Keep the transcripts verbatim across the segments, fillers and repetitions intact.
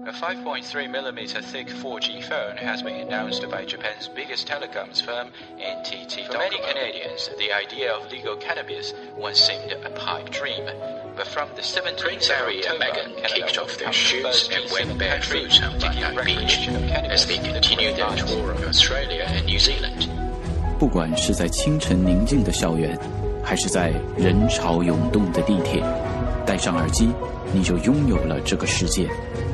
A five point three millimeter thick four G phone has been announced by Japan's biggest telecoms firm, N T T. For many Canadians, the idea of legal cannabis once seemed a pipe dream. But from the seventeenth of Harry and October, Meghan Canada kicked off their will shoes become and the went first barefoot country on to give Backpack Beach recreation of cannabis as they continue their to tour of Australia and New Zealand. 不管是在清晨宁静的校园，还是在人潮涌动的地铁，戴上耳机，你就拥有了这个世界。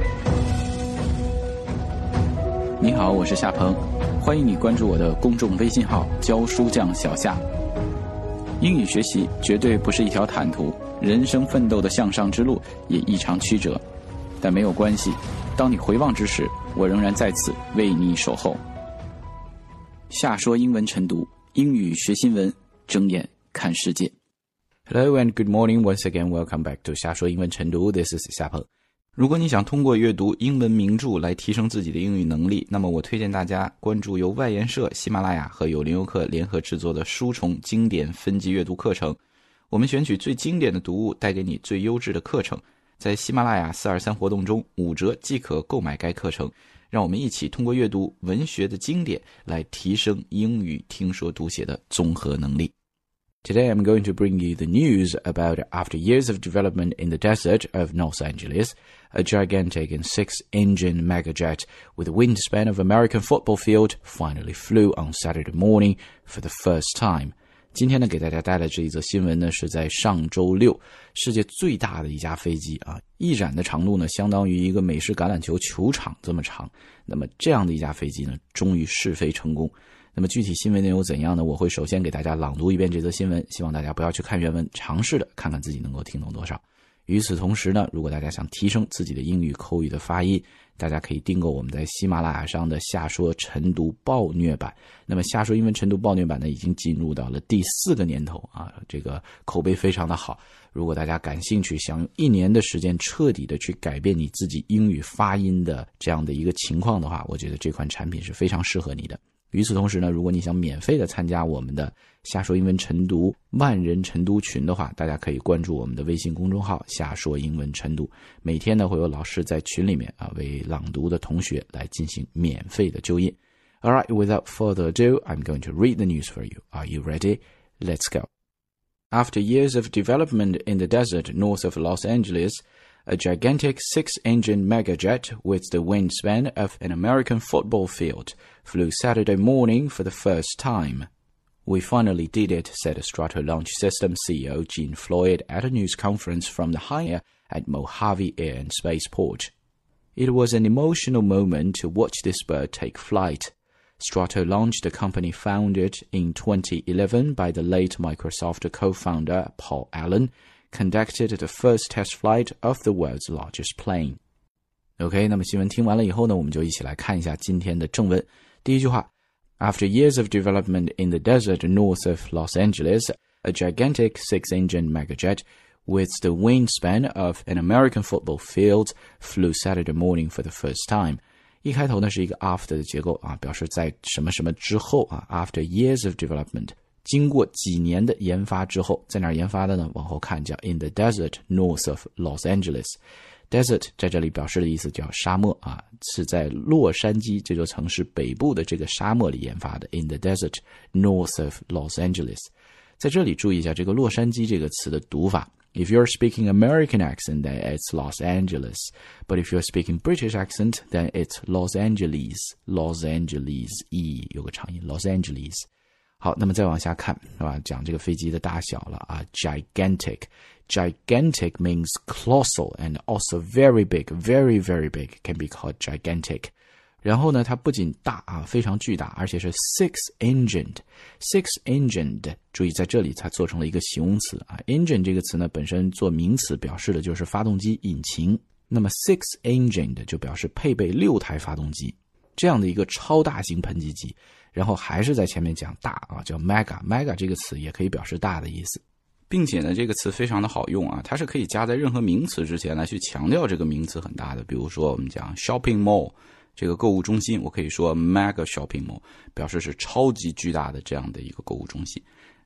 你好，我是夏鹏，欢迎你关注我的公众微信号教书匠小夏。英语学习绝对不是一条坦途，人生奋斗的向上之路也异常曲折，但没有关系，当你回望之时，我仍然在此为你守候。夏说英文晨读，英语学新闻，睁眼看世界。Hello and good morning once again. Welcome back to 夏说英文晨读。This is 夏鹏。如果你想通过阅读英文名著来提升自己的英语能力，那么我推荐大家关注由外研社、喜马拉雅和有零游课联合制作的书虫经典分级阅读课程。我们选取最经典的读物，带给你最优质的课程。在喜马拉雅四二三活动中，五折即可购买该课程。让我们一起通过阅读文学的经典来提升英语听说读写的综合能力。Today I'm going to bring you the news about after years of development in the desert of Los Angeles, a gigantic and six-engine megajet with a wingspan of American football field finally flew on Saturday morning for the first time. 今天呢，给大家带来这一则新闻呢，是在上周六，世界最大的一架飞机啊，翼展的长度呢，相当于一个美式橄榄球球场这么长。那么这样的一架飞机呢，终于试飞成功。那么具体新闻内容怎样呢？我会首先给大家朗读一遍这则新闻，希望大家不要去看原文，尝试的看看自己能够听懂多少。与此同时呢，如果大家想提升自己的英语口语的发音，大家可以订购我们在喜马拉雅上的夏说晨读暴虐版。那么夏说英文晨读暴虐版呢，已经进入到了第四个年头啊，这个口碑非常的好。如果大家感兴趣，想用一年的时间彻底的去改变你自己英语发音的这样的一个情况的话，我觉得这款产品是非常适合你的。与此同时呢，如果你想免费的参加我们的夏说英文晨读万人晨读群的话，大家可以关注我们的微信公众号夏说英文晨读，每天呢会有老师在群里面啊为朗读的同学来进行免费的纠音。Alright, without further ado, I'm going to read the news for you. Are you ready? Let's go. After years of development in the desert north of Los Angeles, a gigantic six-engine megajet with the wingspan of an American football field flew Saturday morning for the first time. We finally did it, said Strato Launch Systems C E O Gene Floyd at a news conference from the hangar at Mojave Air and Spaceport. It was an emotional moment to watch this bird take flight. Strato Launch, the company founded in twenty eleven by the late Microsoft co-founder Paul Allen, conducted the first test flight of the world's largest plane. OK, 那么新闻听完了以后呢，我们就一起来看一下今天的正文。第一句话 After years of development in the desert north of Los Angeles, a gigantic six-engine megajet with the wingspan of an American football field flew Saturday morning for the first time. 一开头呢是一个 after 的结构啊，表示在什么什么之后啊 After years of development， 经过几年的研发之后，在哪儿研发的呢？往后看叫 in the desert north of Los Angeles。 Desert 在这里表示的意思叫沙漠啊，是在洛杉矶这座城市北部的这个沙漠里研发的 in the desert north of Los Angeles。 在这里注意一下这个洛杉矶这个词的读法。If you're speaking American accent, then it's Los Angeles. But if you're speaking British accent, then it's Los Angeles. Los Angeles, E 有个长音 Los Angeles。 好，那么再往下看是吧？讲这个飞机的大小了啊 Gigantic. Gigantic means colossal and also very big, very, very big can be called gigantic. 然后呢，它不仅大啊，非常巨大，而且是 six-engined. Six-engined， 注意在这里它做成了一个形容词啊。engine 这个词呢，本身做名词表示的就是发动机、引擎。那么 six-engined 就表示配备六台发动机，这样的一个超大型喷气机。然后还是在前面讲大啊，叫 mega。mega 这个词也可以表示大的意思。并且呢，这个词非常的好用啊，它是可以加在任何名词之前来去强调这个名词很大的。比如说我们讲 shopping mall。这个购物中心，我可以说 mega shopping mall， 表示是超级巨大的这样的一个购物中心。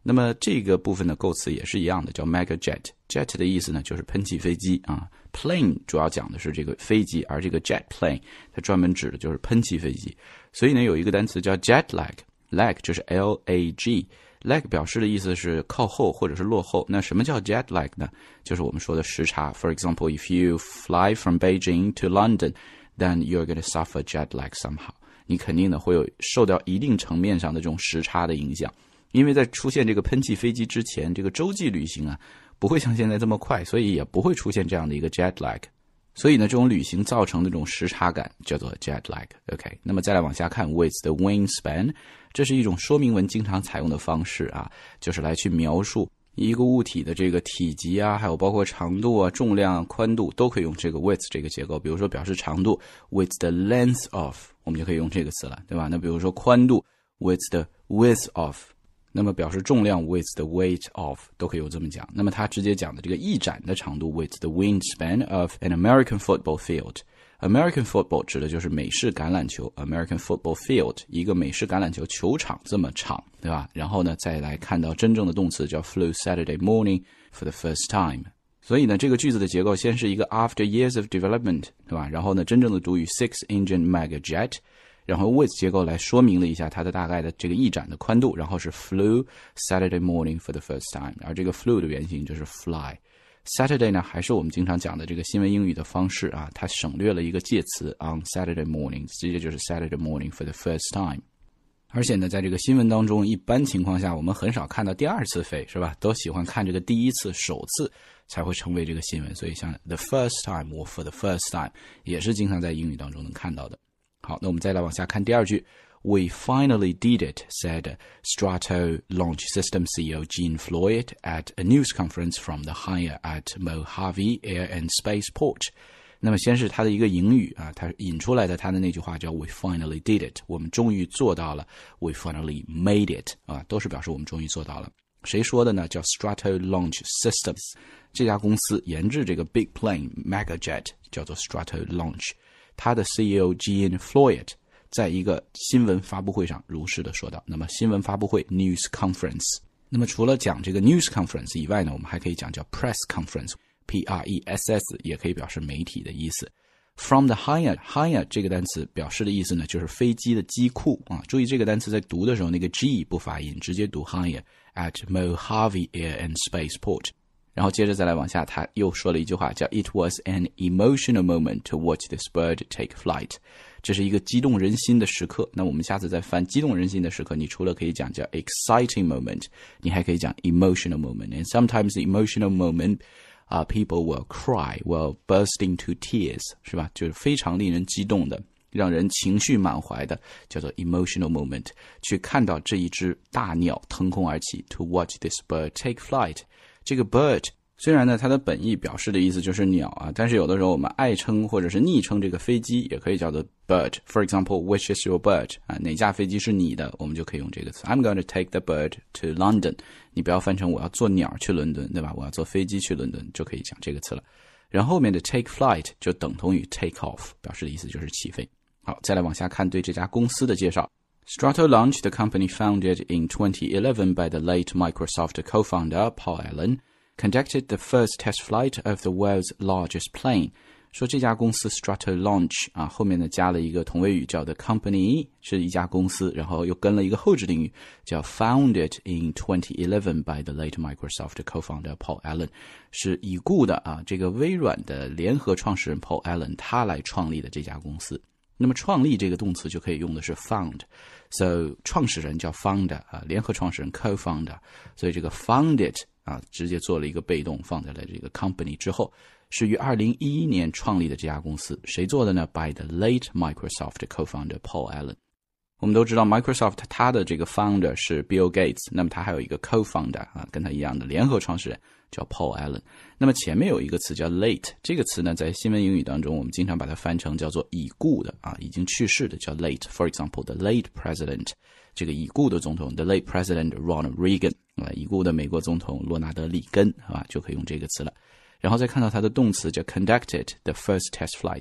那么这个部分的构词也是一样的，叫 mega jet。 jet 的意思呢就是喷气飞机啊 ，plane 主要讲的是这个飞机，而这个 jet plane 它专门指的就是喷气飞机。所以呢有一个单词叫 jet lag， lag 就是 L A G， lag 表示的意思是靠后或者是落后。那什么叫 jet lag 呢？就是我们说的时差。 For example, if you fly from Beijing to London, then you're going to suffer jet lag somehow。 你肯定呢会有受到一定层面上的这种时差的影响。因为在出现这个喷气飞机之前，这个洲际旅行啊不会像现在这么快，所以也不会出现这样的一个 jet lag。 所以呢这种旅行造成的这种时差感叫做 jet lag。 OK， 那么再来往下看 with the wingspan， 这是一种说明文经常采用的方式啊，就是来去描述一个物体的这个体积啊，还有包括长度啊、重量、宽度都可以用这个 with 这个结构。比如说表示长度 with the length of， 我们就可以用这个词了，对吧？那比如说宽度 with the width of，那么表示重量 with the weight of 都可以有这么讲。那么他直接讲的这个翼展的长度 with the wingspan of an American football field。 American football 指的就是美式橄榄球， American football field 一个美式橄榄球球场这么长，对吧？然后呢再来看到真正的动词叫 flew Saturday morning for the first time。 所以呢这个句子的结构先是一个 after years of development， 对吧？然后呢真正的读语 six engine mega jet，然后 with 结构来说明了一下它的大概的这个翼展的宽度，然后是 flew Saturday morning for the first time， 而这个 flew 的原型就是 fly。 Saturday 呢还是我们经常讲的这个新闻英语的方式啊，它省略了一个介词 on Saturday morning， 直接就是 Saturday morning for the first time。 而且呢在这个新闻当中一般情况下我们很少看到第二次飞，是吧？都喜欢看这个第一次首次才会成为这个新闻，所以像 the first time 或 for the first time 也是经常在英语当中能看到的。好，那我们再来往下看第二句。 We finally did it, said Strato Launch System C E O Gene Floyd at a news conference from the hangar at Mojave Air and Spaceport。 那么先是他的一个引语啊，他引出来的他的那句话叫 We finally did it， 我们终于做到了， We finally made it 啊，都是表示我们终于做到了。谁说的呢？叫 Strato Launch Systems， 这家公司研制这个 Big Plane Mega Jet 叫做 Strato Launch。他的 C E O Gene Floyd 在一个新闻发布会上如实的说道。那么新闻发布会 news conference， 那么除了讲这个 news conference 以外呢，我们还可以讲叫 press conference， P R E S S 也可以表示媒体的意思。From the hangar， hangar 这个单词表示的意思呢就是飞机的机库啊。注意这个单词在读的时候那个 G 不发音，直接读 hangar at Mojave Air and Spaceport。然后接着再来往下，他又说了一句话叫 It was an emotional moment to watch this bird take flight。 这是一个激动人心的时刻。那我们下次再翻激动人心的时刻，你除了可以讲叫 exciting moment， 你还可以讲 emotional moment。 And sometimes the emotional moment、uh, people will cry, will burst into tears， 是吧？就是非常令人激动的，让人情绪满怀的，叫做 emotional moment。 去看到这一只大鸟腾空而起 to watch this bird take flight。这个 bird 虽然呢它的本意表示的意思就是鸟啊，但是有的时候我们爱称或者是昵称这个飞机也可以叫做 bird。 For example, which is your bird？ 啊，哪架飞机是你的，我们就可以用这个词 I'm going to take the bird to London。 你不要翻成我要坐鸟去伦敦，对吧？我要坐飞机去伦敦，就可以讲这个词了。然后后面的 take flight 就等同于 take off， 表示的意思就是起飞。好，再来往下看对这家公司的介绍。Strato Launch, the company founded in twenty eleven by the late Microsoft co-founder Paul Allen, conducted the first test flight of the world's largest plane. 说这家公司 Strato Launch 啊，后面呢加了一个同位语叫 the company， 是一家公司，然后又跟了一个后置定语叫 founded in twenty eleven by the late Microsoft co-founder Paul Allen， 是已故的啊这个微软的联合创始人 Paul Allen 他来创立的这家公司。那么创立这个动词就可以用的是 found， so 创始人叫 founder 啊，联合创始人 co-founder， 所以这个 founded 啊直接做了一个被动放在了这个 company 之后，是于二零一一年创立的这家公司，谁做的呢？ By the late Microsoft co-founder Paul Allen。 我们都知道 Microsoft 它的这个 founder 是 Bill Gates， 那么它还有一个 co-founder 啊，跟他一样的联合创始人叫 Paul Allen。 那么前面有一个词叫 late， 这个词呢在新闻英语当中我们经常把它翻成叫做已故的啊，已经去世的叫 late。 For example, the late president， 这个已故的总统 the late president Ronald Reagan， 啊，已故的美国总统罗纳德里根啊，就可以用这个词了。然后再看到它的动词叫 conducted the first test flight。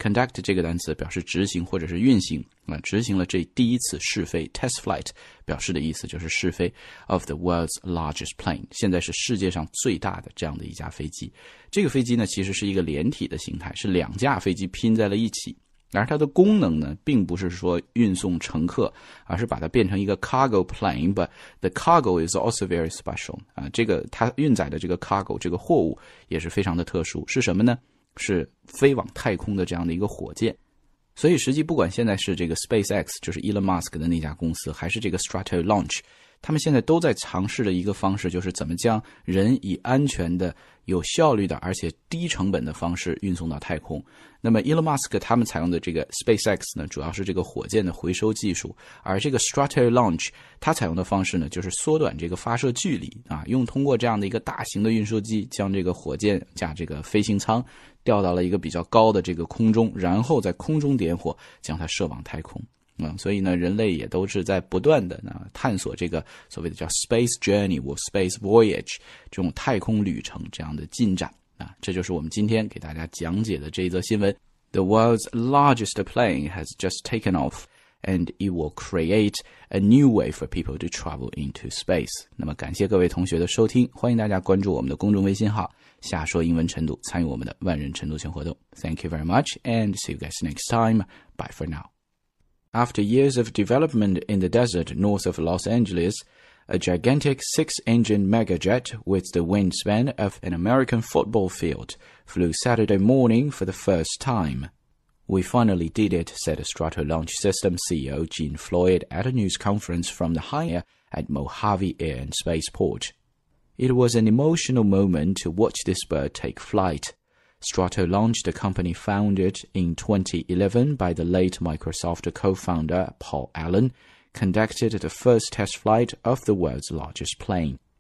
conduct 这个单词表示执行或者是运行啊，执行了这第一次试飞 test flight 表示的意思就是试飞 of the world's largest plane， 现在是世界上最大的这样的一架飞机。这个飞机呢其实是一个连体的形态，是两架飞机拼在了一起，而它的功能呢并不是说运送乘客，而是把它变成一个 cargo plane， but the cargo is also very special 啊，这个它运载的这个 cargo 这个货物也是非常的特殊，是什么呢？是飞往太空的这样的一个火箭。所以实际不管现在是这个 SpaceX 就是 Elon Musk 的那家公司，还是这个 Stratolaunch， 他们现在都在尝试的一个方式，就是怎么将人以安全的有效率的而且低成本的方式运送到太空。那么 Elon Musk 他们采用的这个 SpaceX 呢，主要是这个火箭的回收技术，而这个 Stratolaunch 它采用的方式呢，就是缩短这个发射距离啊，用通过这样的一个大型的运输机将这个火箭加这个飞行舱调到了一个比较高的这个空中，然后在空中点火将它射往太空。嗯，所以呢，人类也都是在不断的呢探索这个所谓的叫 space journey 或 space voyage 这种太空旅程这样的进展啊，这就是我们今天给大家讲解的这一则新闻。The world's largest plane has just taken off, and it will create a new way for people to travel into space. 那么感谢各位同学的收听，欢迎大家关注我们的公众微信号下说英文晨读，参与我们的万人晨读群活动。Thank you very much, and see you guys next time. Bye for now.After years of development in the desert north of Los Angeles, a gigantic six-engine megajet with the wingspan of an American football field flew Saturday morning for the first time. We finally did it, said Stratolaunch System C E O Gene Floyd at a news conference from the hangar at Mojave Air and Spaceport. It was an emotional moment to watch this bird take flight.Stratolaunch, the company founded in twenty eleven by the late Microsoft co-founder Paul Allen, conducted the first test flight of the world's largest plane.